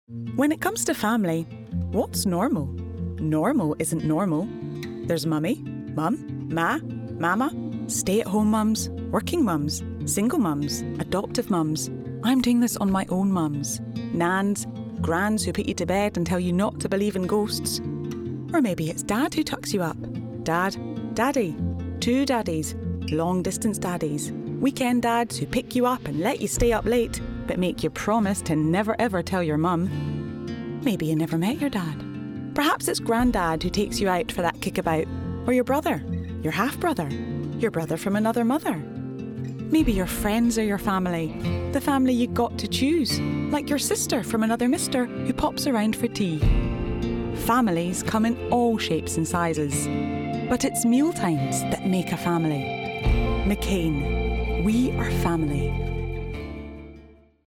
When it comes to family, what's normal? Normal isn't normal. There's mummy, mum, ma, mama, stay-at-home mums, working mums, single mums, adoptive mums. I'm doing this on my own mums. Nans, grands who put you to bed and tell you not to believe in ghosts. Or maybe it's dad who tucks you up. Dad, daddy, two daddies, long-distance daddies. Weekend dads who pick you up and let you stay up late, but make you promise to never ever tell your mum. Maybe you never met your dad. Perhaps it's granddad who takes you out for that kickabout, or your brother, your half-brother, your brother from another mother. Maybe your friends are your family, the family you got to choose, like your sister from another mister who pops around for tea. Families come in all shapes and sizes, but it's mealtimes that make a family. McCain, we are family.